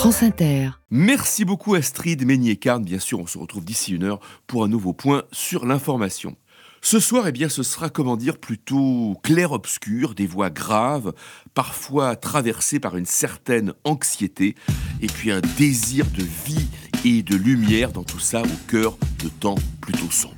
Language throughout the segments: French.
France Inter. Merci beaucoup Astrid Meignier-Carne. Bien sûr, on se retrouve d'ici 1 heure pour un nouveau point sur l'information. Ce soir, ce sera, plutôt clair-obscur, des voix graves, parfois traversées par une certaine anxiété, et puis un désir de vie et de lumière dans tout ça, au cœur de temps plutôt sombres.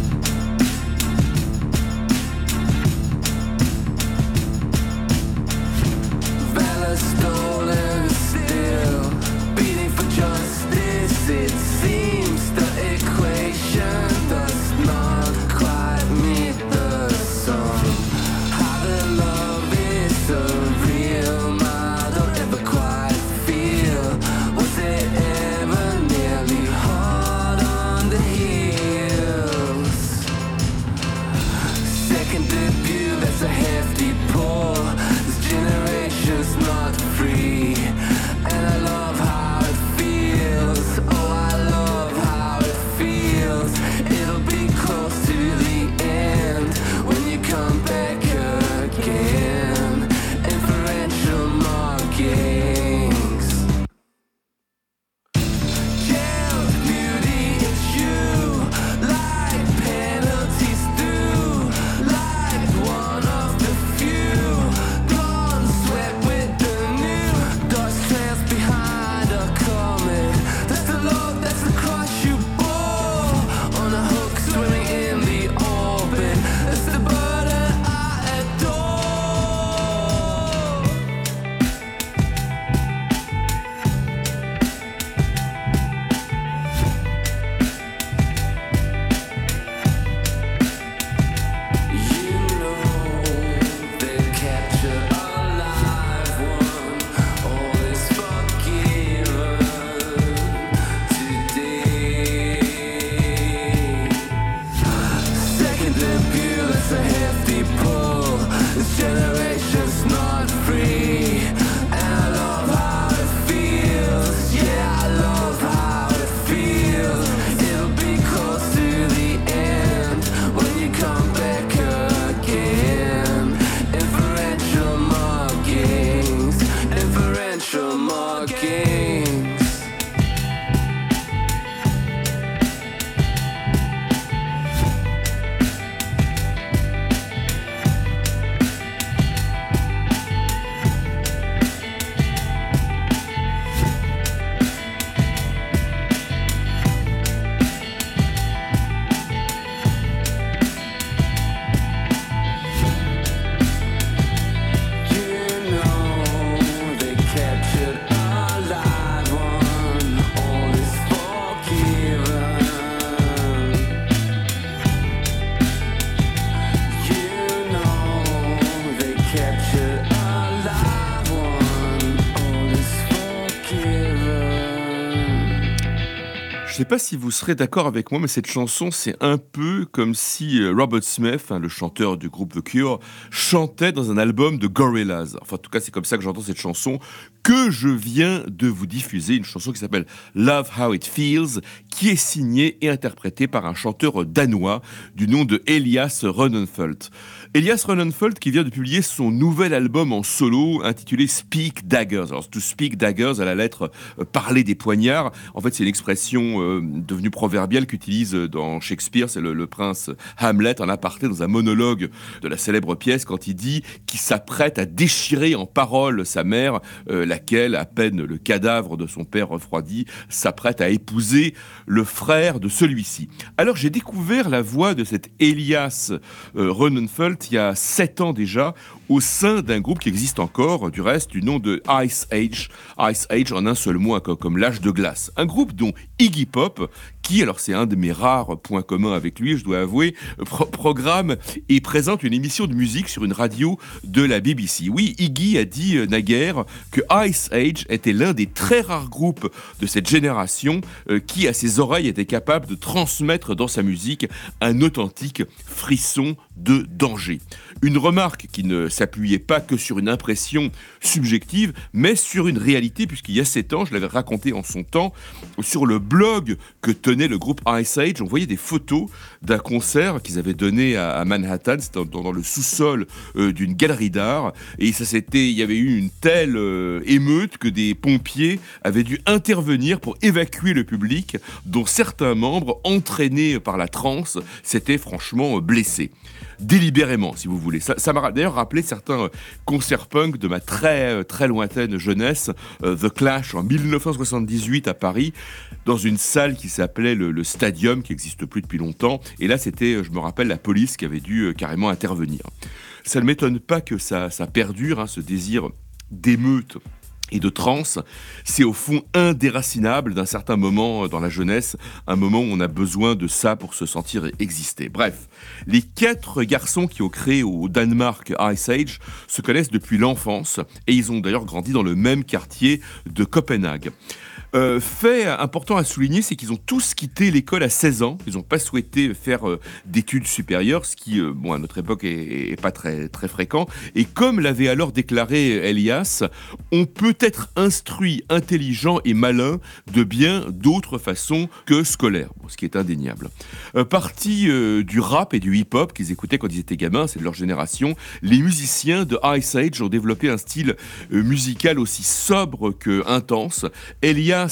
Je ne sais pas si vous serez d'accord avec moi, mais cette chanson, c'est un peu comme si Robert Smith, le chanteur du groupe The Cure, chantait dans un album de Gorillaz. Enfin, en tout cas, c'est comme ça que j'entends cette chanson que je viens de vous diffuser, une chanson qui s'appelle Love How It Feels, qui est signée et interprétée par un chanteur danois du nom de Elias Rønnefeldt. Elias Rønnefeldt qui vient de publier son nouvel album en solo intitulé Speak Daggers. Alors, to speak daggers à la lettre parler des poignards. En fait, c'est une expression devenue proverbiale qu'utilise dans Shakespeare, c'est le prince Hamlet en aparté dans un monologue de la célèbre pièce quand il dit qu'il s'apprête à déchirer en paroles sa mère, laquelle, à peine le cadavre de son père refroidi, s'apprête à épouser le frère de celui-ci. Alors j'ai découvert la voix de cet Elias Rønnefeldt il y a 7 ans déjà, au sein d'un groupe qui existe encore, du reste, du nom de Ice Age. Ice Age en un seul mot, comme l'âge de glace. Un groupe dont Iggy Pop, qui, alors c'est un de mes rares points communs avec lui, je dois avouer, programme et présente une émission de musique sur une radio de la BBC. Oui, Iggy a dit naguère que Ice Age était l'un des très rares groupes de cette génération qui, à ses oreilles, était capable de transmettre dans sa musique un authentique frisson de danger. Une remarque qui ne s'appuyait pas que sur une impression subjective, mais sur une réalité, puisqu'il y a 7 ans, je l'avais raconté en son temps, sur le blog que tenait le groupe Ice Age, on voyait des photos d'un concert qu'ils avaient donné à Manhattan, c'était dans le sous-sol d'une galerie d'art, et il y avait eu une telle émeute que des pompiers avaient dû intervenir pour évacuer le public, dont certains membres, entraînés par la transe, s'étaient franchement blessés. Délibérément, si vous voulez. Ça m'a d'ailleurs rappelé certains concerts punk de ma très, très lointaine jeunesse, The Clash en 1978 à Paris, dans une salle qui s'appelait le Stadium, qui n'existe plus depuis longtemps. Et là, c'était, je me rappelle, la police qui avait dû carrément intervenir. Ça ne m'étonne pas que ça perdure, hein, ce désir d'émeute et de transe, c'est au fond indéracinable d'un certain moment dans la jeunesse, un moment où on a besoin de ça pour se sentir exister. Bref, les 4 garçons qui ont créé au Danemark Ice Age se connaissent depuis l'enfance et ils ont d'ailleurs grandi dans le même quartier de Copenhague. Fait important à souligner, c'est qu'ils ont tous quitté l'école à 16 ans. Ils n'ont pas souhaité faire d'études supérieures, ce qui, à notre époque, est pas très, très fréquent. Et comme l'avait alors déclaré Elias, on peut être instruit, intelligent et malin de bien d'autres façons que scolaires, ce qui est indéniable. Parti du rap et du hip-hop qu'ils écoutaient quand ils étaient gamins, c'est de leur génération, les musiciens de Ice Age ont développé un style musical aussi sobre que intense. Elias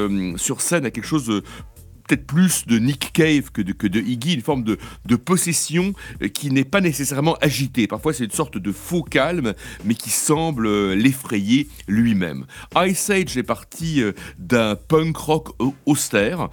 sur scène a quelque chose peut-être plus de Nick Cave que de Iggy, une forme de possession qui n'est pas nécessairement agitée. Parfois, c'est une sorte de faux calme, mais qui semble l'effrayer lui-même. Ice Age est parti d'un punk rock austère,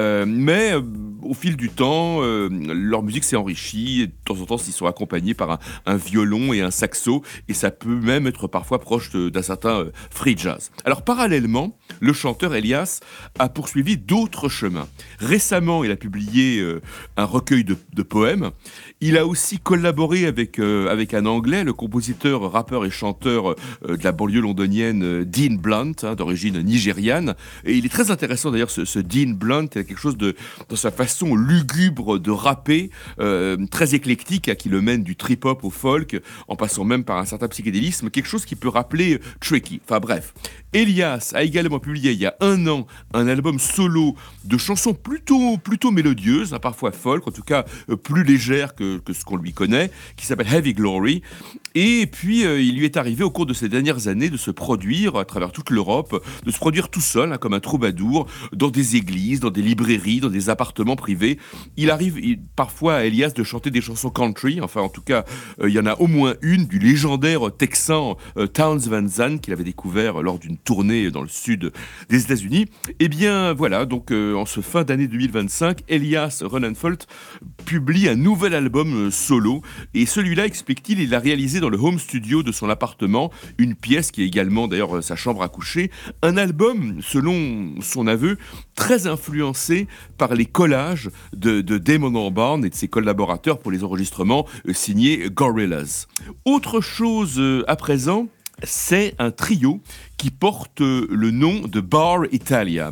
mais au fil du temps, leur musique s'est enrichie. Et de temps en temps, ils sont accompagnés par un violon et un saxo, et ça peut même être parfois proche d'un certain free jazz. Alors, parallèlement, le chanteur Elias a poursuivi d'autres chemins. Récemment, il a publié un recueil de poèmes. Il a aussi collaboré avec un Anglais, le compositeur, rappeur et chanteur de la banlieue londonienne Dean Blunt, d'origine nigériane. Et il est très intéressant d'ailleurs, ce Dean Blunt. Il a quelque chose dans sa façon lugubre de rapper, très éclectique, qui le mène du trip-hop au folk, en passant même par un certain psychédélisme, quelque chose qui peut rappeler Tricky. Enfin bref. Elias a également publié il y a 1 an un album solo de chansons plutôt mélodieuses, parfois folk, en tout cas plus légères que ce qu'on lui connaît, qui s'appelle Heavy Glory. Et puis il lui est arrivé au cours de ces dernières années de se produire à travers toute l'Europe, de se produire tout seul, comme un troubadour, dans des églises, dans des librairies, dans des appartements privés. Il arrive parfois à Elias de chanter des chansons country, enfin en tout cas il y en a au moins une du légendaire texan Townes Van Zandt qu'il avait découvert lors d'une tournée dans le sud des États-Unis. Et bien voilà, donc en ce fin d'année 2025, Elias Ronnenfeldt publie un nouvel album solo, et celui-là, explique-t-il, il l'a réalisé dans le home studio de son appartement, une pièce qui est également d'ailleurs sa chambre à coucher, un album, selon son aveu, très influencé par les collages de Damon Albarn et de ses collaborateurs pour les enregistrements signés Gorillaz. Autre chose à présent, c'est un trio qui porte le nom de Bar Italia,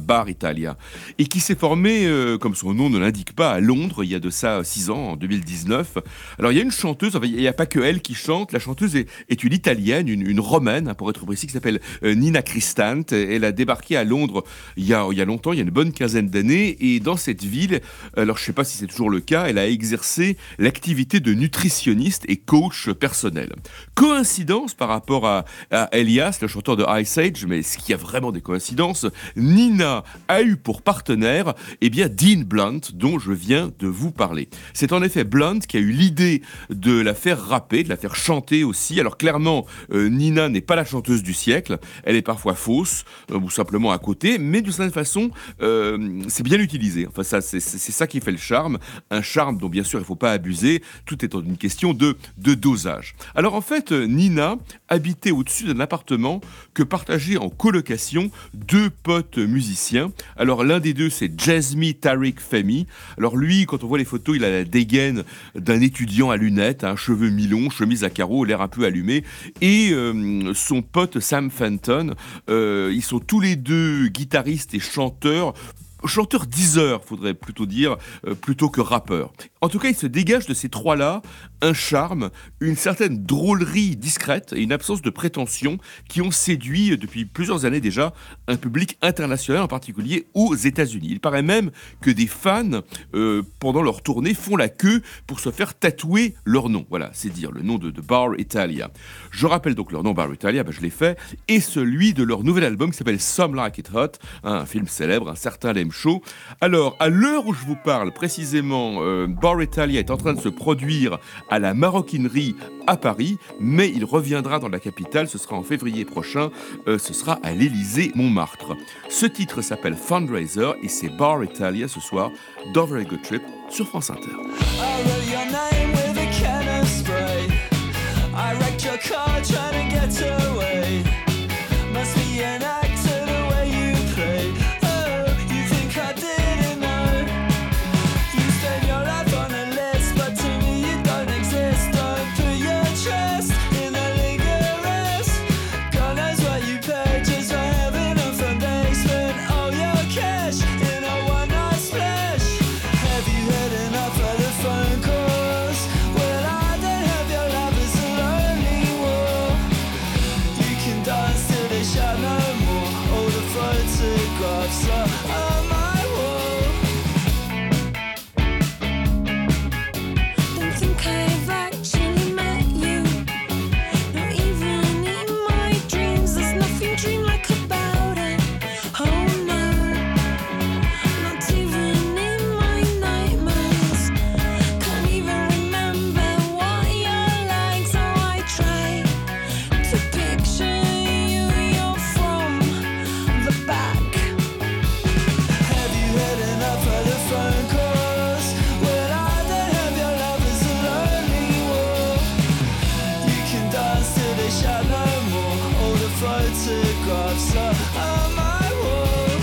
et qui s'est formé, comme son nom ne l'indique pas, à Londres, il y a de ça 6 ans, en 2019. Alors il y a une chanteuse, enfin, il n'y a pas que elle qui chante, la chanteuse est une italienne, une romaine, pour être précis, qui s'appelle Nina Cristante. Elle a débarqué à Londres il y a longtemps, il y a une bonne quinzaine d'années, et dans cette ville, alors je ne sais pas si c'est toujours le cas, elle a exercé l'activité de nutritionniste et coach personnel. Coïncidence par rapport à Elias, le chanteur de Ice Age, mais est-ce qu'il y a vraiment des coïncidences? Nina a eu pour partenaire Dean Blunt, dont je viens de vous parler. C'est en effet Blunt qui a eu l'idée de la faire rapper, de la faire chanter aussi. Alors clairement, Nina n'est pas la chanteuse du siècle, elle est parfois fausse, ou simplement à côté, mais de cette façon, c'est bien utilisé. Enfin, c'est ça qui fait le charme, un charme dont bien sûr il ne faut pas abuser, tout étant une question de dosage. Alors en fait, Nina habitait au-dessus d'un appartement que partageaient en colocation 2 potes musiciens. Alors l'un des deux, c'est Jazmi Tariq Fehmi. Alors lui, quand on voit les photos, il a la dégaine d'un étudiant à lunettes, cheveux mi-longs, chemise à carreaux, l'air un peu allumé. Et son pote Sam Fenton, ils sont tous les deux guitaristes et chanteurs, Chanteur Deezer, faudrait plutôt dire, plutôt que rappeur. En tout cas, il se dégage de ces trois-là un charme, une certaine drôlerie discrète et une absence de prétention qui ont séduit depuis plusieurs années déjà un public international, en particulier aux États-Unis. Il paraît même que des fans, pendant leur tournée, font la queue pour se faire tatouer leur nom. Voilà, c'est dire le nom de Bar Italia. Je rappelle donc leur nom, Bar Italia, je l'ai fait, et celui de leur nouvel album qui s'appelle Some Like It Hot, un film célèbre, un certain Lem Show. Alors, à l'heure où je vous parle, précisément, Bar Italia est en train de se produire à la Maroquinerie à Paris, mais il reviendra dans la capitale, ce sera en février prochain, ce sera à l'Élysée-Montmartre. Ce titre s'appelle Fundraiser et c'est Bar Italia ce soir dans Very Good Trip sur France Inter. I wrecked your car trying to get away. Must be an actor the way you play. Oh, you think I didn't know? You spend your life on a list, but to me you don't exist. Don't put your trust in the rigorous. God knows what you paid just for having a fun day. Spent all your cash in a one-night splash. Have you had enough of the phone calls? Well, I don't have your love, it's a lonely war. You can dance till they shout no more. All the photographs are on my wall. Don't think I've actually met you. Not even in my dreams. There's nothing dreamlike about it. Oh no, not even in my nightmares. Can't even remember what you're like, so I try to picture you. You're from the back. Have you had enough of the phone calls? Well, I don't have your love, it's a lonely war. You can dance till they shout no more. All the photographs are on my wall.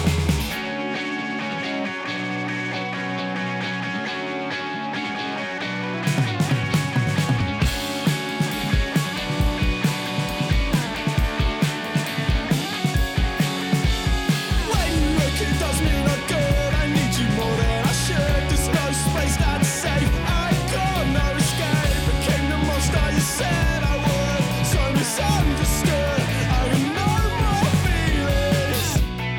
When you look, it does me no good. I need you more than I should. There's no space, not safe. I got no escape. Became the monster you said I would. So misunderstood. I have no more feelings.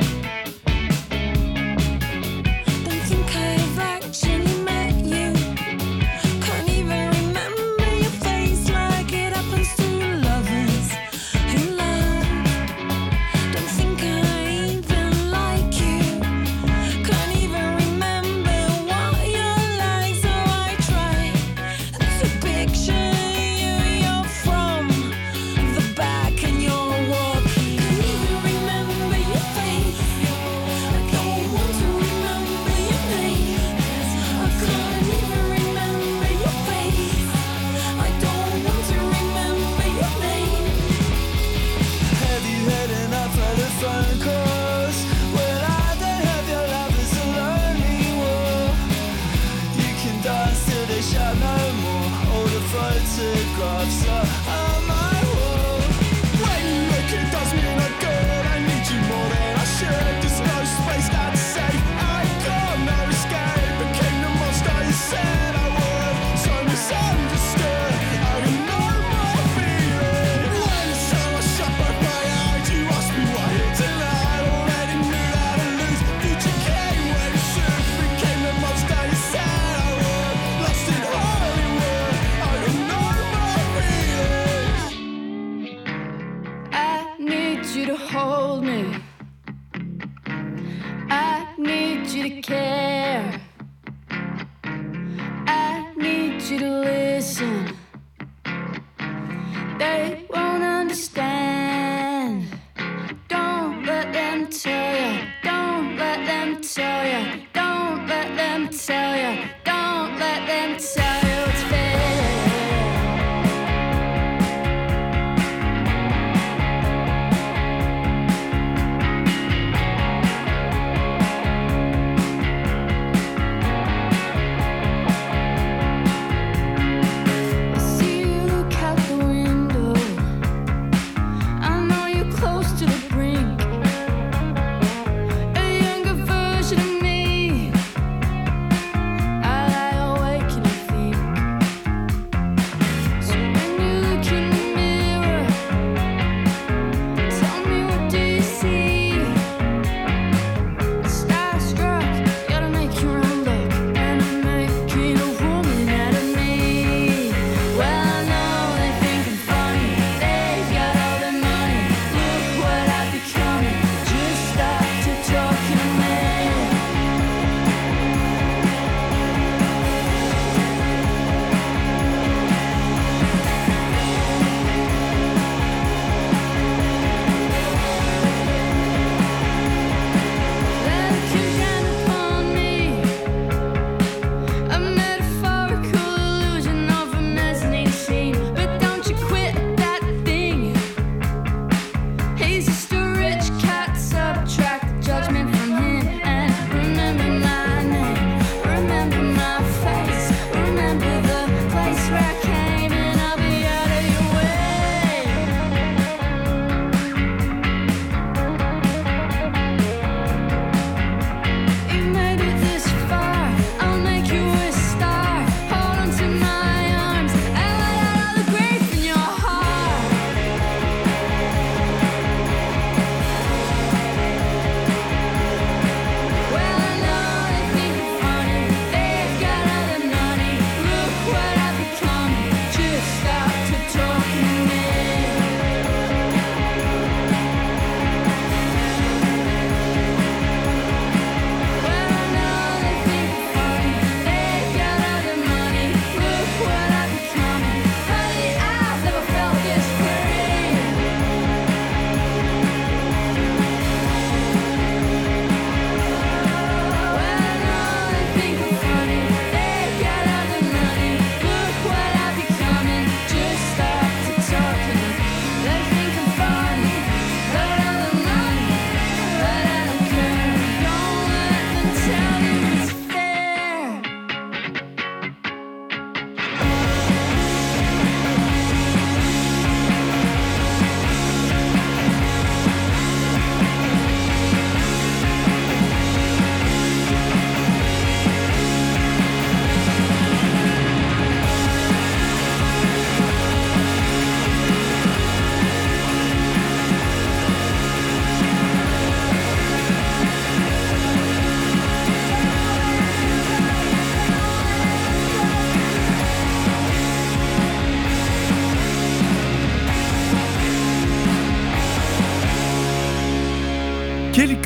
Don't think I've actually met you. Can't even remember your face like it happens to lovers who love. Don't think I even like you. Can't even remember what you're like, so I try to picture you. You're from the back and you're walking. Can't even remember your face. I don't want to remember your name. I can't even remember your face. I don't want to remember your name. Have you had enough of the phone calls? Well, I don't have your love, it's a lonely war. You can dance till they shout no more. All the photographs are on my wall. When you look, it does me no good. I need you more than I should. There's no space, not safe. I got no escape. Became the monster you said I would. So misunderstood. I have no more feeling. When the sun was shut by my eyes, you asked me why here tonight. Already knew how to lose. Future came way too soon. Became the monster you said I would. Lost in Hollywood. I have no more feelings. I need you to hold me. I need you to care. I need you to listen. They won't understand. Don't let them tell you. Don't let them tell you. Don't let them tell you. Don't let them tell you it's fair.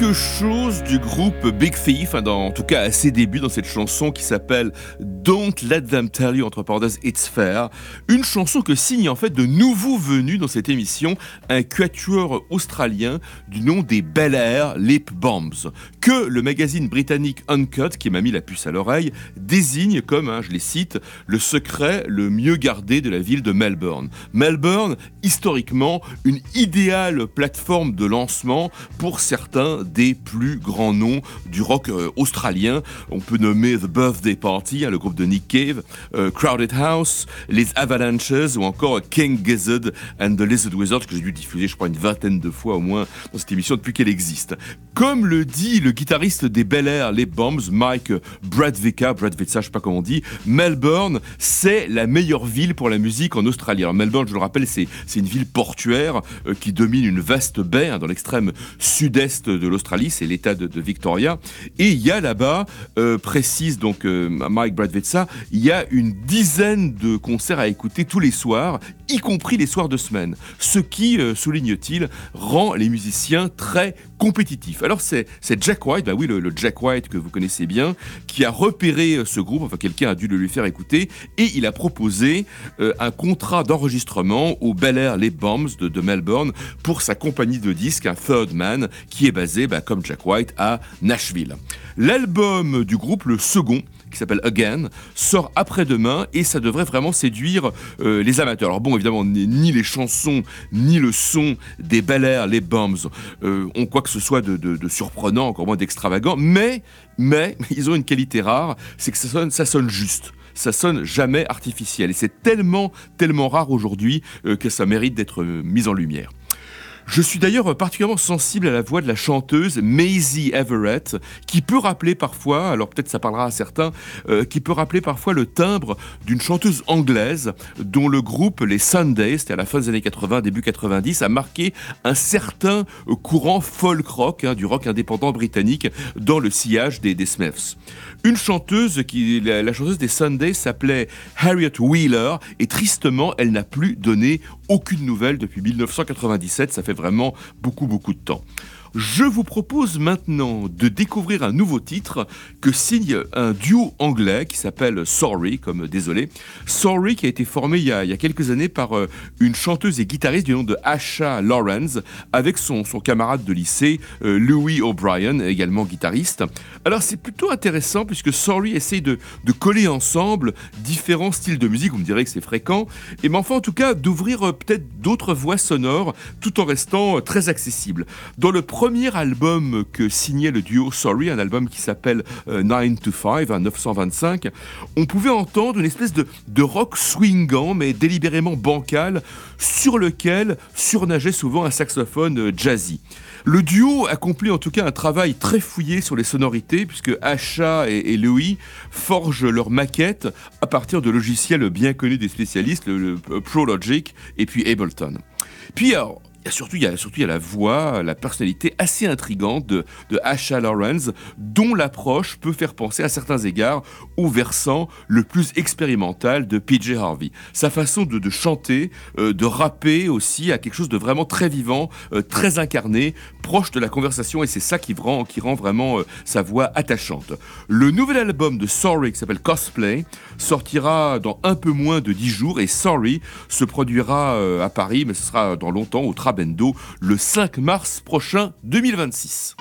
quelque chose du groupe Big Thief, en tout cas à ses débuts dans cette chanson qui s'appelle Don't Let Them Tell You, entre parenthèses, It's Fair. Une chanson que signe en fait de nouveaux venus dans cette émission, un quatuor australien du nom des Bel Air Lip Bombs, que le magazine britannique Uncut, qui m'a mis la puce à l'oreille, désigne comme, je les cite, le secret le mieux gardé de la ville de Melbourne. Melbourne, historiquement, une idéale plateforme de lancement pour certains des plus grands noms du rock australien. On peut nommer The Birthday Party, le groupe de Nick Cave, Crowded House, les Avalanches ou encore King Gizzard and the Lizard Wizard, que j'ai dû diffuser je crois une vingtaine de fois au moins dans cette émission depuis qu'elle existe. Comme le dit le guitariste des Bel Air Lip Bombs, Mike Bradvica, je sais pas comment on dit, Melbourne, c'est la meilleure ville pour la musique en Australie. Alors Melbourne, je le rappelle, c'est une ville portuaire qui domine une vaste baie dans l'extrême sud-est de l'Australie, c'est l'état de Victoria. Et il y a là-bas, précise donc Mike Bradvica, il y a une dizaine de concerts à écouter tous les soirs, y compris les soirs de semaine. Ce qui, souligne-t-il, rend les musiciens très compétitifs. Alors c'est Jack White, le Jack White que vous connaissez bien, qui a repéré ce groupe, quelqu'un a dû le lui faire écouter, et il a proposé un contrat d'enregistrement au Bel Air Lip Bombs de Melbourne pour sa compagnie de disques, un Third Man, qui est basé, comme Jack White, à Nashville. L'album du groupe, le second, qui s'appelle Again, sort après-demain et ça devrait vraiment séduire les amateurs. Alors bon, évidemment, ni les chansons, ni le son des Bel Air, les Bombs ont quoi que ce soit de surprenant, encore moins d'extravagant, mais ils ont une qualité rare, c'est que ça sonne juste. Ça sonne jamais artificiel et c'est tellement rare aujourd'hui que ça mérite d'être mis en lumière. Je suis d'ailleurs particulièrement sensible à la voix de la chanteuse Maisie Everett, qui peut rappeler parfois, alors peut-être ça parlera à certains, qui peut rappeler parfois le timbre d'une chanteuse anglaise dont le groupe les Sundays, c'était à la fin des années 80, début 90, a marqué un certain courant folk rock, du rock indépendant britannique, dans le sillage des Smiths. Une chanteuse, la chanteuse des Sundays s'appelait Harriet Wheeler, et tristement, elle n'a plus donné aucune nouvelle depuis 1997, ça fait vraiment beaucoup de temps. Je vous propose maintenant de découvrir un nouveau titre que signe un duo anglais qui s'appelle Sorry, comme désolé. Sorry qui a été formé il y a quelques années par une chanteuse et guitariste du nom de Asha Lawrence avec son camarade de lycée Louis O'Brien, également guitariste. Alors c'est plutôt intéressant puisque Sorry essaye de coller ensemble différents styles de musique, vous me direz que c'est fréquent, mais enfin en tout cas d'ouvrir peut-être d'autres voies sonores tout en restant très accessible. Dans le premier album que signait le duo Sorry, un album qui s'appelle 9 to 5, 925, on pouvait entendre une espèce de rock swingant mais délibérément bancal sur lequel surnageait souvent un saxophone jazzy. Le duo accomplit en tout cas un travail très fouillé sur les sonorités puisque Asha et Louis forgent leurs maquettes à partir de logiciels bien connus des spécialistes, le Pro Logic et puis Ableton. Puis alors, il y a la voix, la personnalité assez intrigante de Asha Lawrence, dont l'approche peut faire penser à certains égards au versant le plus expérimental de PJ Harvey. Sa façon de chanter, de rapper aussi, a quelque chose de vraiment très vivant, très incarné, proche de la conversation, et c'est ça qui rend vraiment sa voix attachante. Le nouvel album de Sorry, qui s'appelle Cosplay, sortira dans un peu moins de 10 jours, et Sorry se produira à Paris, mais ce sera dans longtemps, au Trabendo, le 5 mars prochain 2026.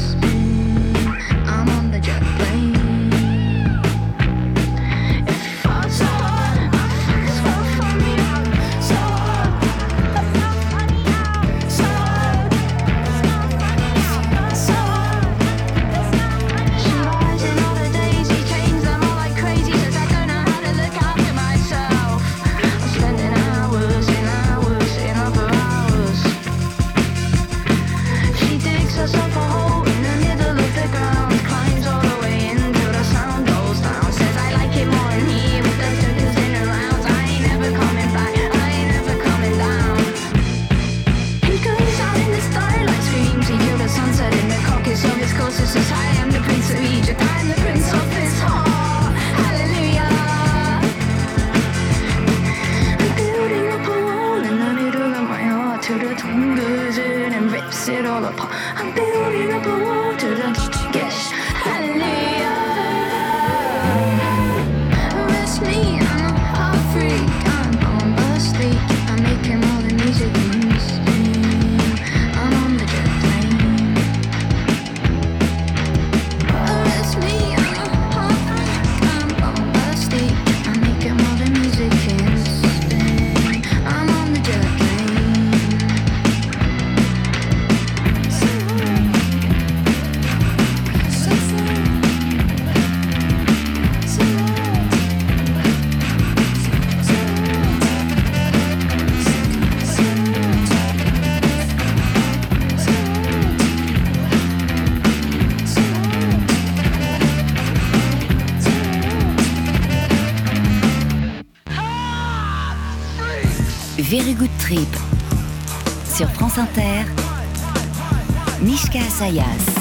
If Very Good Trip sur France Inter. Mishka Assayas.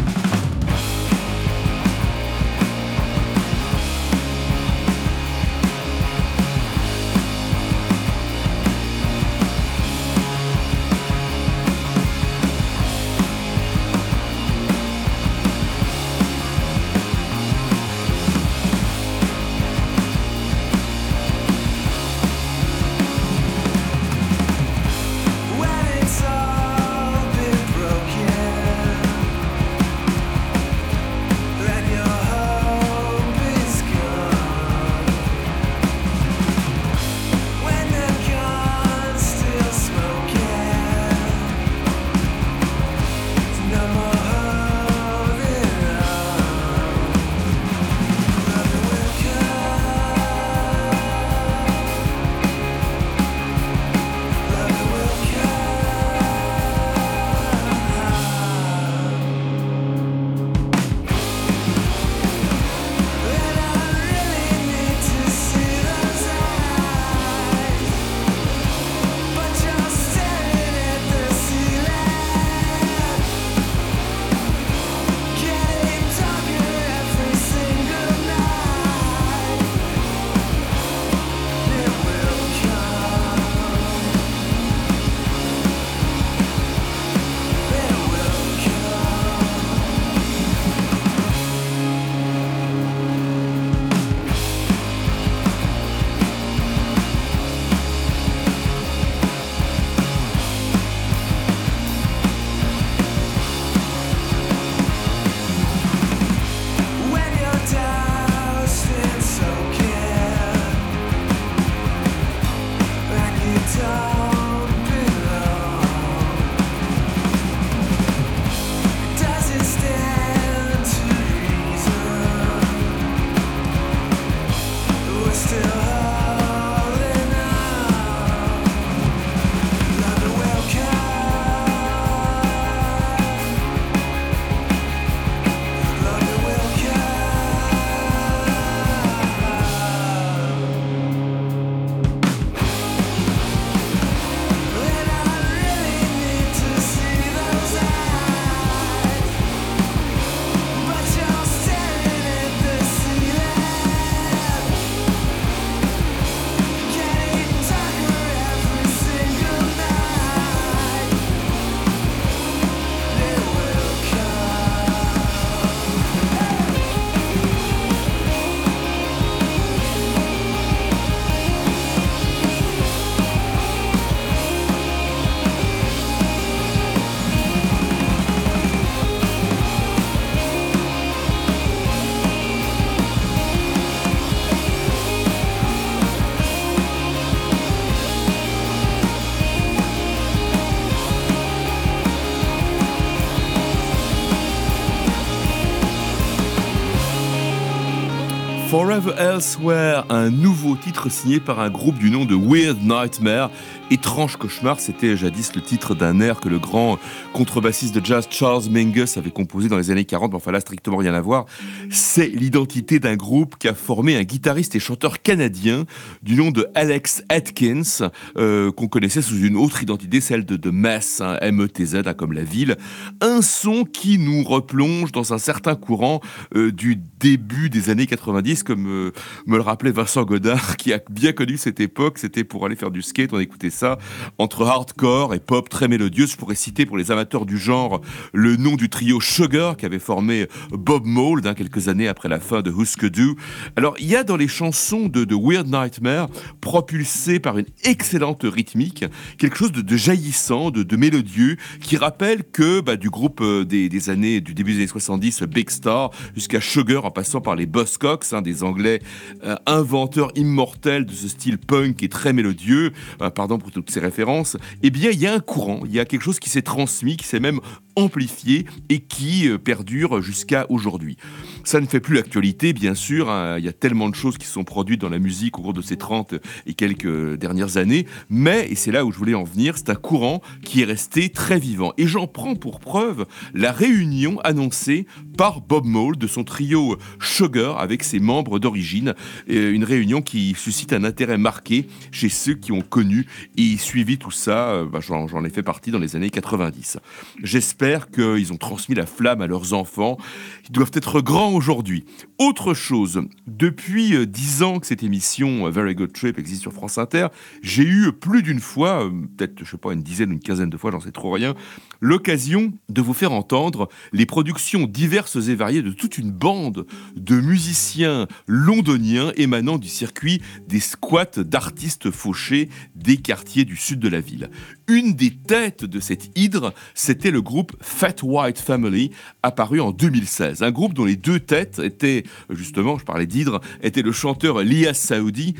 Forever Elsewhere, un nouveau titre signé par un groupe du nom de Weird Nightmare. Étrange cauchemar, c'était jadis le titre d'un air que le grand contrebassiste de jazz Charles Mingus avait composé dans les années 40, mais enfin là, strictement rien à voir. C'est l'identité d'un groupe qui a formé un guitariste et chanteur canadien du nom de Alex Atkins, qu'on connaissait sous une autre identité, celle de Meth, M-E-T-Z, comme la ville. Un son qui nous replonge dans un certain courant du début des années 90, comme me le rappelait Vincent Godard, qui a bien connu cette époque. C'était pour aller faire du skate, on écoutait ça, entre hardcore et pop très mélodieuse. Je pourrais citer pour les amateurs du genre le nom du trio Sugar qui avait formé Bob Mould quelques années après la fin de Husker Du. Alors il y a dans les chansons de Weird Nightmare, propulsées par une excellente rythmique, quelque chose de jaillissant, de mélodieux, qui rappelle que du groupe des années, du début des années 70, Big Star, jusqu'à Sugar, en passant par les Buzzcocks, des Anglais inventeurs immortels de ce style punk et très mélodieux, pardon pour toutes ces références, eh bien il y a un courant, il y a quelque chose qui s'est transmis, qui s'est même amplifié et qui perdure jusqu'à aujourd'hui. Ça ne fait plus l'actualité, bien sûr, hein. Il y a tellement de choses qui sont produites dans la musique au cours de ces 30 et quelques dernières années, mais, et c'est là où je voulais en venir, c'est un courant qui est resté très vivant. Et j'en prends pour preuve la réunion annoncée par Bob Mould de son trio Sugar avec ses membres d'origine, une réunion qui suscite un intérêt marqué chez ceux qui ont connu et suivi tout ça. J'en ai fait partie dans les années 90. J'espère qu'ils ont transmis la flamme à leurs enfants. Ils doivent être grands aujourd'hui. Autre chose, depuis 10 ans que cette émission Very Good Trip existe sur France Inter, j'ai eu plus d'une fois, peut-être, je sais pas, une dizaine ou une quinzaine de fois, j'en sais trop rien, l'occasion de vous faire entendre les productions diverses et variées de toute une bande de musiciens londoniens émanant du circuit des squats d'artistes fauchés des quartiers du sud de la ville. Une des têtes de cette hydre, c'était le groupe Fat White Family, apparu en 2016. Un groupe dont les deux têtes étaient, justement, je parlais d'hydre, était le chanteur Lias Saoudi,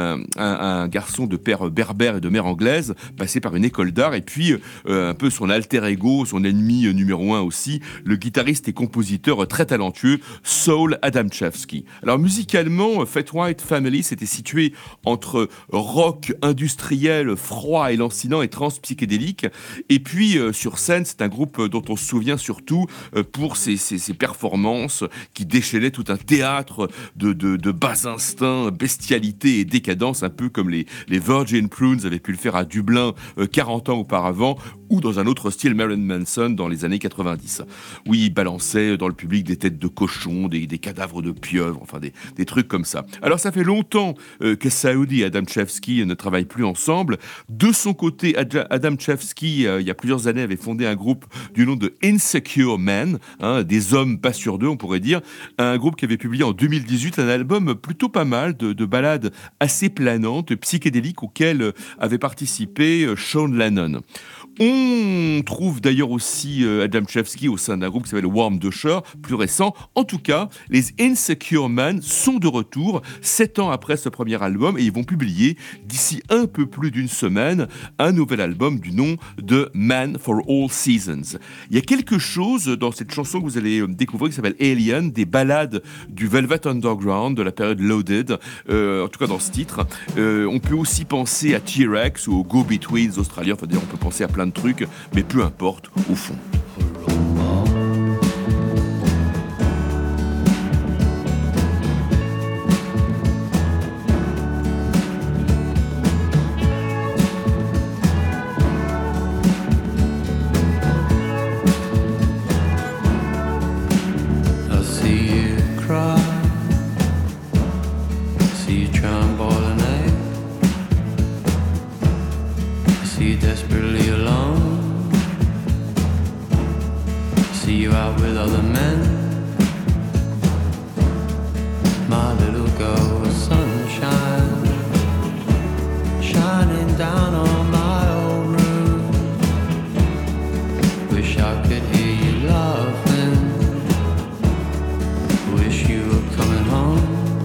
un garçon de père berbère et de mère anglaise, passé par une école d'art, et puis un peu son alter ego, son ennemi numéro 1 aussi, le guitariste et compositeur très talentueux Saul Adamczewski. Alors musicalement, Fat White Family s'était situé entre rock industriel, froid et lancinant et trans-psychédélique, et puis sur scène, c'est un groupe dont on se souvient surtout pour ses performances qui déchaînaient tout un théâtre de bas instincts, bestialité et décadence, un peu comme les Virgin Prunes avaient pu le faire à Dublin 40 ans auparavant, ou dans un autre style Marilyn Manson dans les années 90, où il balançait dans le public des têtes de cochons, des cadavres de pieuvres, enfin des trucs comme ça. Alors ça fait longtemps que Saoudi et Adamczewski ne travaillent plus ensemble. De son côté, Adamczewski, il y a plusieurs années, avait fondé un groupe du nom de Insecure Men, hein, des hommes pas sûrs d'eux, on pourrait dire, un groupe qui avait publié en 2018 un album plutôt pas mal de ballades assez planantes, psychédéliques, auxquelles avait participé Sean Lennon. On trouve d'ailleurs aussi Adamczewski au sein d'un groupe qui s'appelle Warm Dusher, plus récent. En tout cas, les Insecure Men sont de retour 7 ans après ce premier album et ils vont publier d'ici un peu plus d'une semaine un nouvel album du nom de Man for All Seasons. Il y a quelque chose dans cette chanson que vous allez découvrir qui s'appelle Alien, des ballades du Velvet Underground de la période Loaded, en tout cas dans ce titre. On peut aussi penser à T-Rex ou aux Go-Betweens australiens, enfin on peut penser à plein de trucs, mais peu importe au fond. Desperately alone, see you out with other men. My little girl was sunshine shining down on my old roof. Wish I could hear you laughing, wish you were coming home.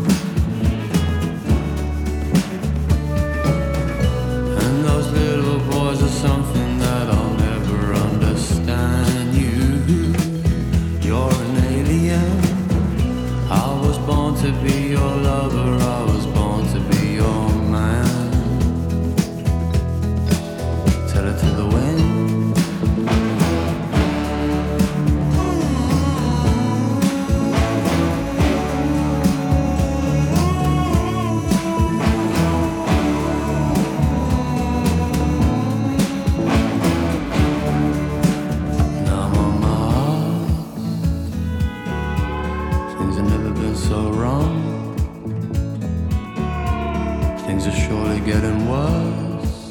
And those little boys are something that I'll never understand. You're an alien. I was born to be your lover, I was born to be your man. Tell it to the wind. So wrong, things are surely getting worse,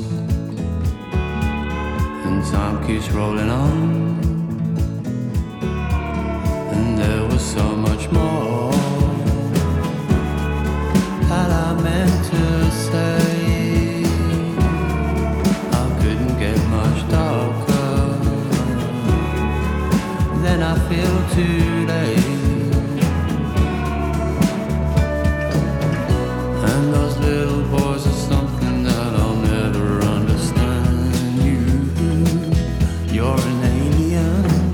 and time keeps rolling on, and there was so much more that I meant to say. I couldn't get much darker, then I feel too late. And those little boys are something that I'll never understand. You're an alien.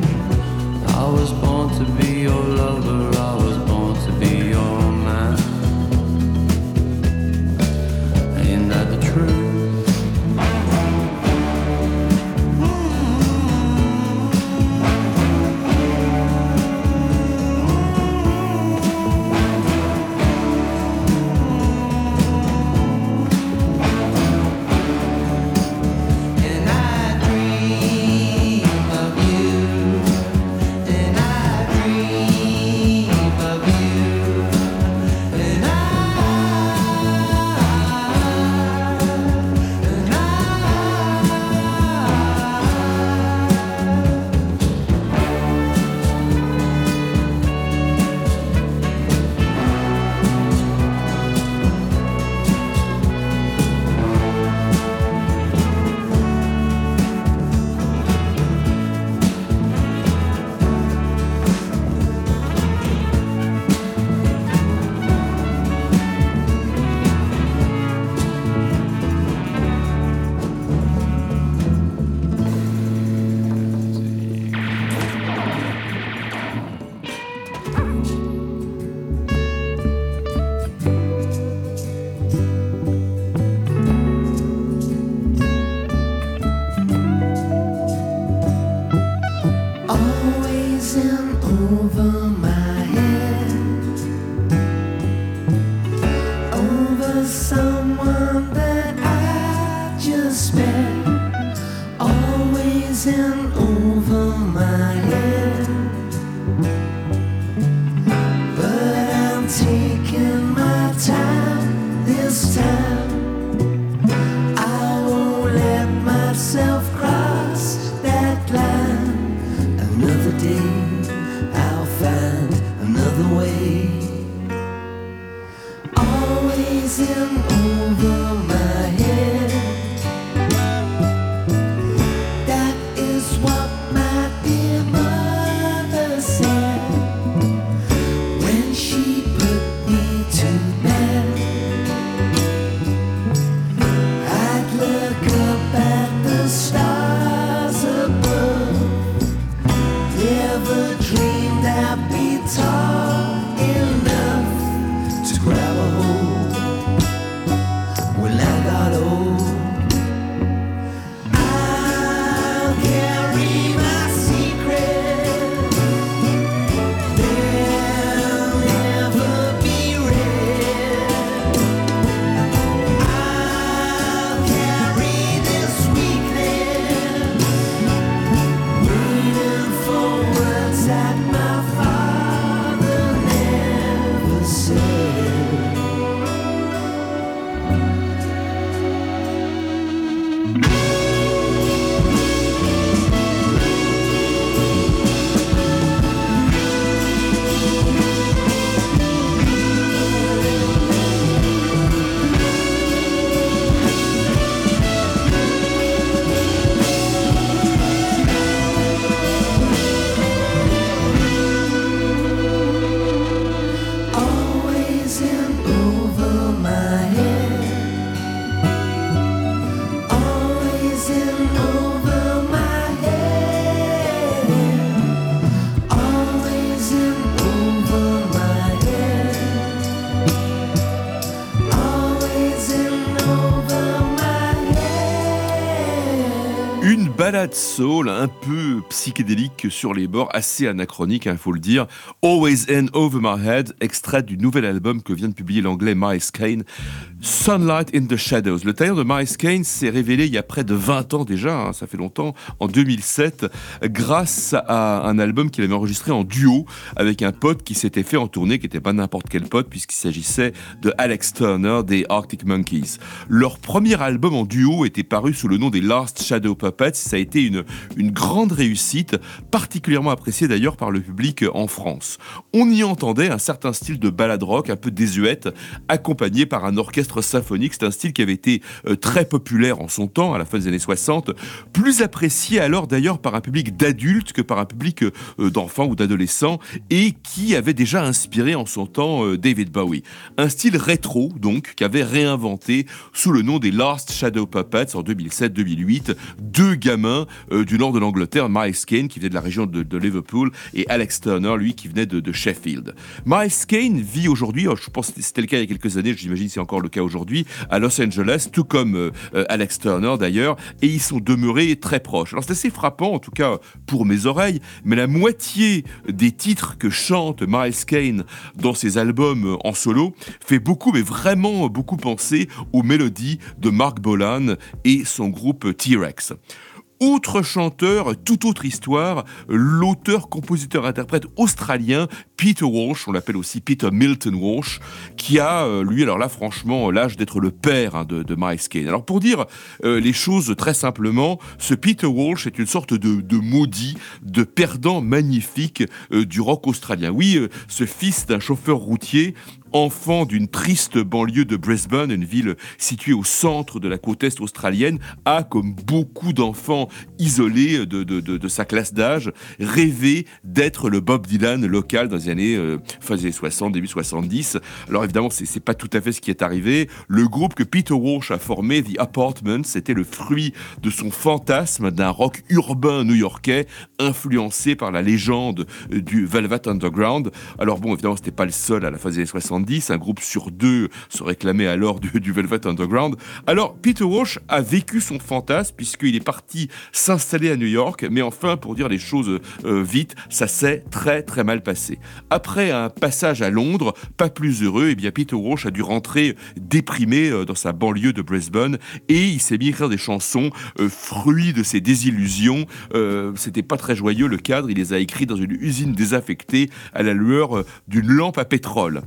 this time I won't let myself cross that line. Another day I'll find another way. Always in over my head. That is what my dear mother said when she put me to bed. I'd look up at the stars above. Never dreamed I'd be tall enough to grab a hold when I got old. I'll carry my secret. They'll never be read. I'll carry this weakness, waiting for words that my father never said. Always in over my head. Always in over my head. Always in over my head. Always in over my head. Une balade soul un peu psychédélique sur les bords, assez anachronique, il faut le dire. Always in Over My Head, extrait du nouvel album que vient de publier l'anglais Miles Kane, Sunlight in the Shadows. Le talent de Miles Kane s'est révélé il y a près de 20 ans déjà, ça fait longtemps, en 2007, grâce à un album qu'il avait enregistré en duo avec un pote qui s'était fait en tournée, qui n'était pas n'importe quel pote, puisqu'il s'agissait de Alex Turner des Arctic Monkeys. Leur premier album en duo était paru sous le nom des Last Shadow Puppets. Ça a été une grande réussite, particulièrement appréciée d'ailleurs par le public en France. On y entendait un certain style de ballade rock, un peu désuète, accompagné par un orchestre symphonique. C'est un style qui avait été très populaire en son temps, à la fin des années 60, plus apprécié alors d'ailleurs par un public d'adultes que par un public d'enfants ou d'adolescents, et qui avait déjà inspiré en son temps David Bowie. Un style rétro, donc, qu'avait réinventé sous le nom des Last Shadow Puppets en 2007-2008, deux gamins du nord de l'Angleterre, Miles Kane qui venait de la région de Liverpool et Alex Turner, lui, qui venait de Sheffield. Miles Kane vit aujourd'hui, je pense que c'était le cas il y a quelques années, j'imagine que c'est encore le cas aujourd'hui, à Los Angeles, tout comme Alex Turner d'ailleurs, et ils sont demeurés très proches. Alors c'est assez frappant, en tout cas pour mes oreilles, mais la moitié des titres que chante Miles Kane dans ses albums en solo fait beaucoup, mais vraiment beaucoup penser aux mélodies de Mark Bolan et son groupe T-Rex. Autre chanteur, toute autre histoire, l'auteur, compositeur, interprète australien Peter Walsh, on l'appelle aussi Peter Milton Walsh, qui a, lui, alors là, franchement, l'âge d'être le père de Miles Kane. Alors pour dire les choses très simplement, ce Peter Walsh est une sorte de maudit, de perdant magnifique du rock australien. Oui, ce fils d'un chauffeur routier, enfant d'une triste banlieue de Brisbane, une ville située au centre de la côte est australienne, a, comme beaucoup d'enfants isolés de sa classe d'âge, rêvé d'être le Bob Dylan local dans les années fin des années 60, début 70. Alors évidemment, c'est pas tout à fait ce qui est arrivé. Le groupe que Peter Walsh a formé, The Apartments, c'était le fruit de son fantasme d'un rock urbain new-yorkais influencé par la légende du Velvet Underground. Alors bon, évidemment, c'était pas le seul à la fin des années 70. Un groupe sur deux se réclamait alors du Velvet Underground. Alors, Peter Walsh a vécu son fantasme puisqu'il est parti s'installer à New York, mais enfin, pour dire les choses vite, ça s'est très très mal passé. Après un passage à Londres, pas plus heureux, eh bien Peter Walsh a dû rentrer déprimé dans sa banlieue de Brisbane et il s'est mis à écrire des chansons fruits de ses désillusions. C'était pas très joyeux le cadre, il les a écrits dans une usine désaffectée à la lueur d'une lampe à pétrole. Et c'est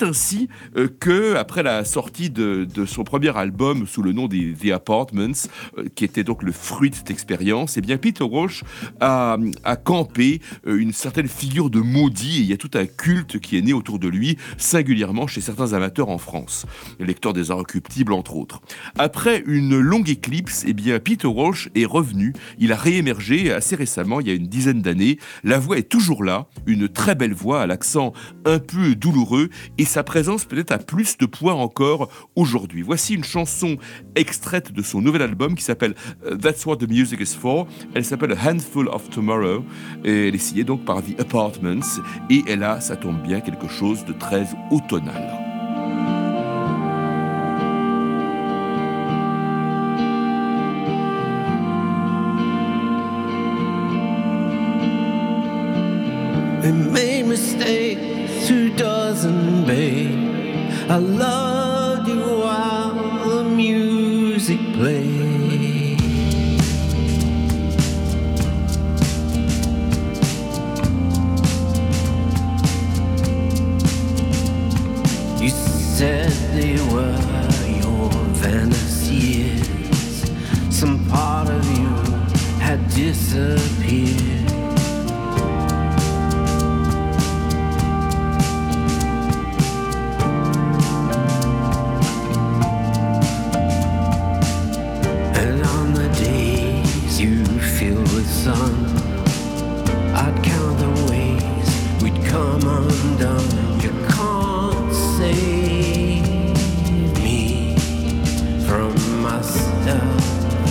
c'est ainsi que, après la sortie de son premier album sous le nom des The Apartments, qui était donc le fruit de cette expérience, eh bien Peter Walsh a campé une certaine figure de maudit, et il y a tout un culte qui est né autour de lui, singulièrement chez certains amateurs en France, lecteurs des Inrecuptibles entre autres. Après une longue éclipse, eh bien Peter Walsh est revenu, il a réémergé assez récemment, il y a une dizaine d'années. La voix est toujours là, une très belle voix à l'accent un peu douloureux, et sa présence peut-être a plus de poids encore aujourd'hui. Voici une chanson extraite de son nouvel album qui s'appelle That's What the Music Is For. Elle s'appelle A Handful of Tomorrow, et elle est signée donc par The Apartments, et elle a, ça tombe bien, quelque chose de très automnal. We made mistakes, 2 babe. I loved you while the music played. You said they were your fantasies. Some part of you had disappeared. Sun, I'd count the ways we'd come undone. You can't save me from myself.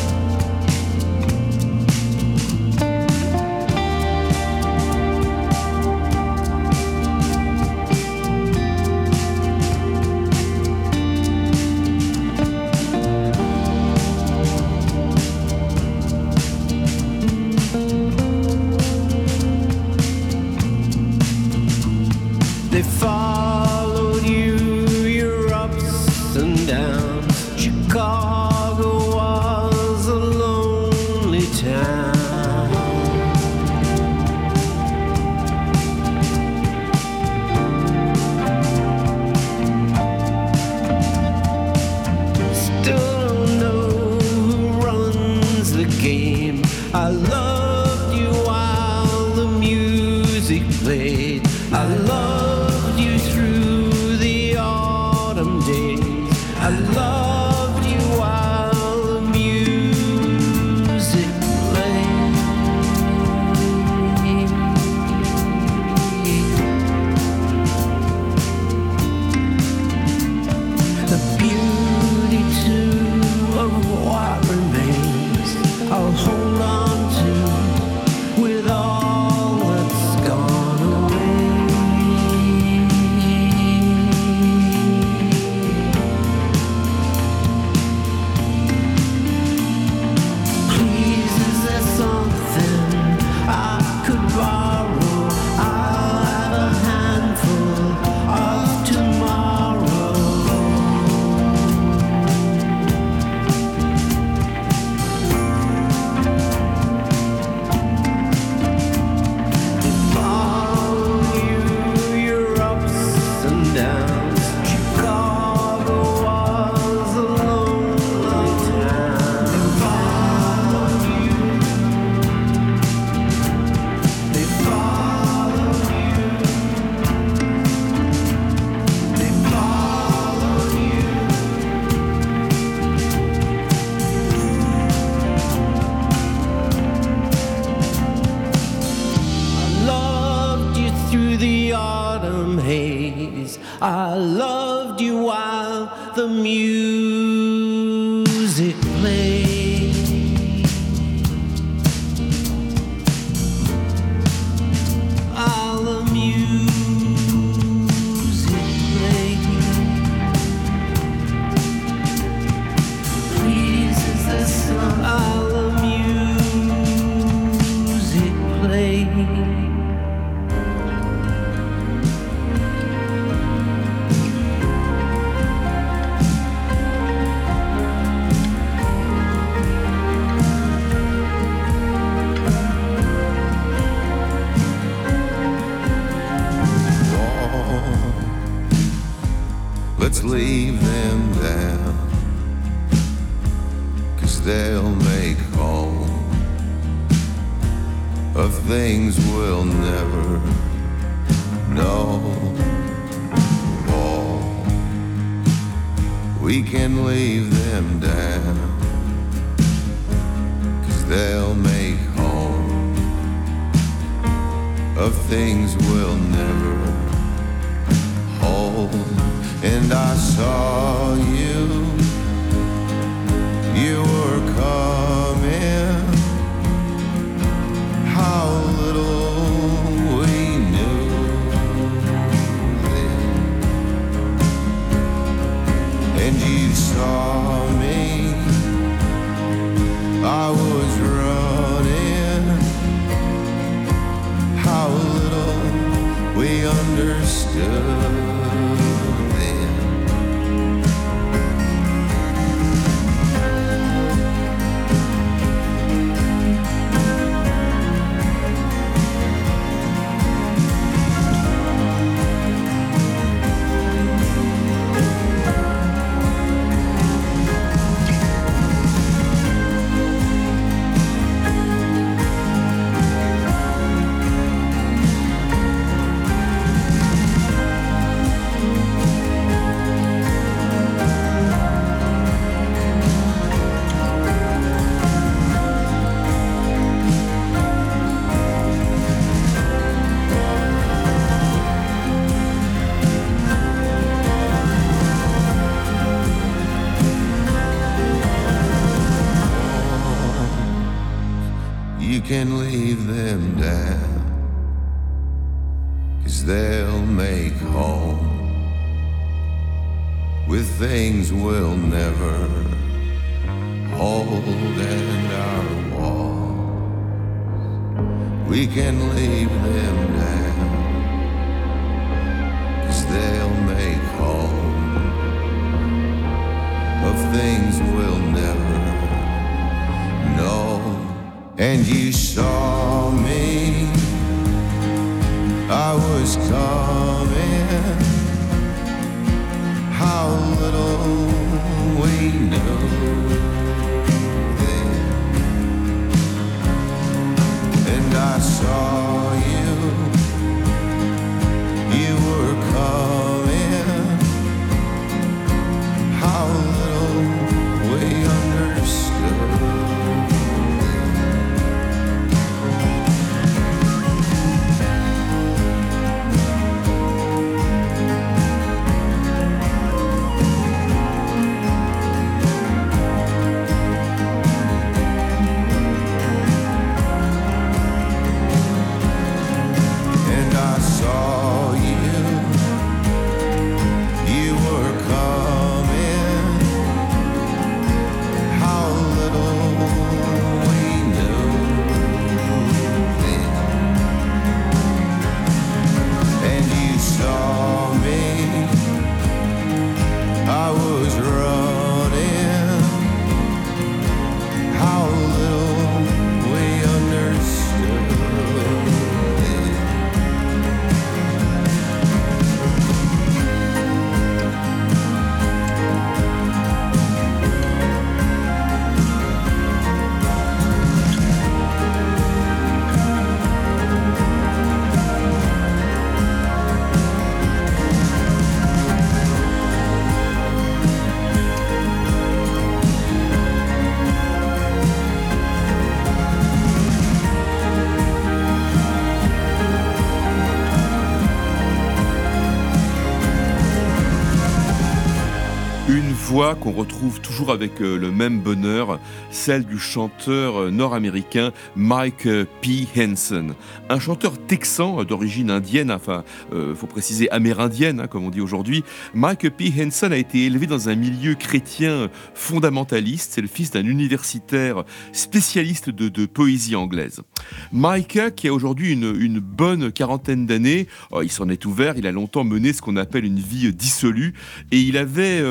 They followed you, your ups and downs. Chicago was a lonely town. Still don't know who runs the game. I loved you while the music played. I loved you through the autumn days. I loved you while the music played. The beauty too of what remains, I'll hold on to with all that's gone away. I loved you while the music played. While the music played. Please, is the sun? While the music played. leave them down, 'cause they'll make home of things we'll never know. Oh, we can leave them down, 'cause they'll make home of things we'll never hold. And I saw you, you were coming, how little we knew then. And you saw me, I was running, how little we understood. You can leave them down, 'cause they'll make home with things we'll never hold. And our walls, we can leave them down, 'cause they'll make home of things we'll never know. And you saw me, I was coming, how little we knew then. And I saw you, you were coming, how little we understood. Voix qu'on retrouve toujours avec le même bonheur, celle du chanteur nord-américain Mike P. Hansen. Un chanteur texan d'origine indienne, enfin, faut préciser amérindienne, comme on dit aujourd'hui. Mike P. Hansen a été élevé dans un milieu chrétien fondamentaliste. C'est le fils d'un universitaire spécialiste de poésie anglaise. Micah, qui a aujourd'hui une bonne quarantaine d'années, il s'en est ouvert, il a longtemps mené ce qu'on appelle une vie dissolue, et il avait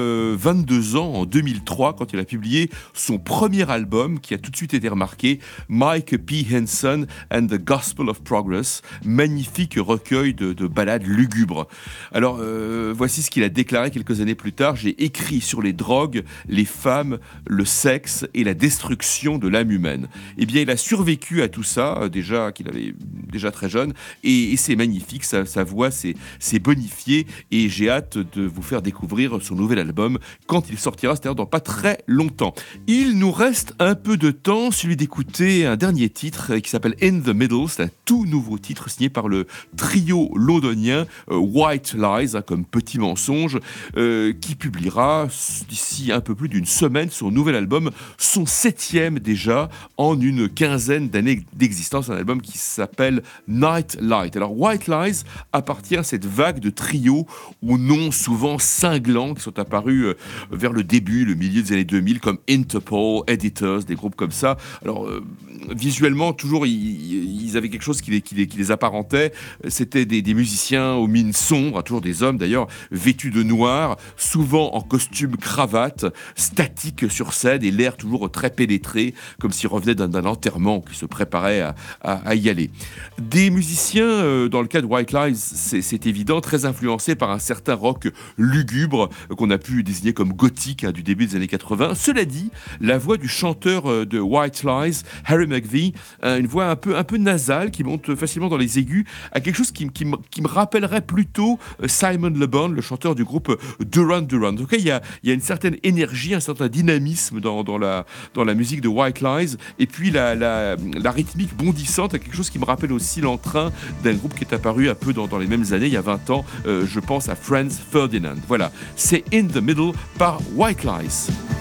22 ans en 2003 quand il a publié son premier album qui a tout de suite été remarqué, Mike P. Henson and the Gospel of Progress, magnifique recueil de ballades lugubres. Alors voici ce qu'il a déclaré quelques années plus tard: j'ai écrit sur les drogues, les femmes, le sexe et la destruction de l'âme humaine. Eh bien, il a survécu à tout ça, déjà qu'il avait déjà très jeune, et c'est magnifique, sa voix s'est bonifiée, et j'ai hâte de vous faire découvrir son nouvel album quand il sortira, c'est-à-dire dans pas très longtemps. Il nous reste un peu de temps, celui d'écouter un dernier titre qui s'appelle In the Middle. C'est un tout nouveau titre signé par le trio londonien White Lies, comme petit mensonge, qui publiera d'ici un peu plus d'une semaine son nouvel album, son 7e déjà en une quinzaine d'années d'existence, un album qui s'appelle Night Light. Alors White Lies appartient à cette vague de trios aux noms souvent cinglants qui sont apparus vers le début, le milieu des années 2000, comme Interpol, Editors, des groupes comme ça. Alors visuellement, toujours, ils avaient quelque chose qui les apparentait. C'était des musiciens aux mines sombres, toujours des hommes d'ailleurs, vêtus de noir, souvent en costume cravate, statiques sur scène, et l'air toujours très pénétré, comme s'ils revenaient d'un enterrement, qui se préparait à y aller. Des musiciens, dans le cas de White Lies, c'est évident, très influencés par un certain rock lugubre, qu'on a pu désigner comme gothique, du début des années 80. Cela dit, la voix du chanteur de White Lies, Harry McVie, une voix un peu nasale, qui monte facilement dans les aigus, a quelque chose qui me rappellerait plutôt Simon Le Bon, le chanteur du groupe Duran Duran. En tout cas, il y a une certaine énergie, un certain dynamisme dans la musique de White Lies, et puis la rythmique bondissante a quelque chose qui me rappelle aussi l'entrain d'un groupe qui est apparu un peu dans les mêmes années, il y a 20 ans, je pense à Franz Ferdinand. Voilà, c'est In the Middle par White Lies.